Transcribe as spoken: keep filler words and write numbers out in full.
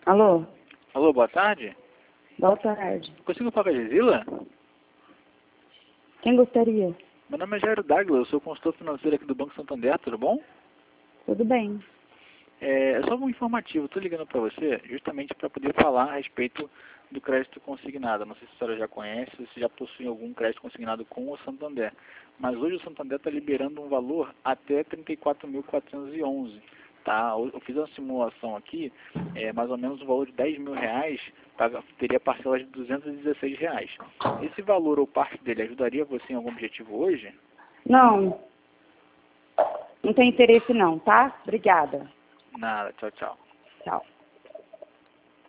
Alô? Alô, boa tarde. Boa tarde. Consigo falar com a Gisila? Quem gostaria? Meu nome é Jairo Dagla, eu sou consultor financeiro aqui do Banco Santander, tudo bom? Tudo bem. É, é só um informativo, estou ligando para você justamente para poder falar a respeito do crédito consignado. Não sei se a senhora já conhece, se já possui algum crédito consignado com o Santander. Mas hoje o Santander está liberando um valor até trinta e quatro mil quatrocentos e onze. Tá? Eu fiz uma simulação aqui, é, mais ou menos o valor de dez mil reais, paga, teria parcelas de duzentos e dezesseis reais. Esse valor ou parte dele ajudaria você em algum objetivo hoje? Não. Não tem interesse não, tá? Obrigada. Nada, tchau, tchau. Tchau.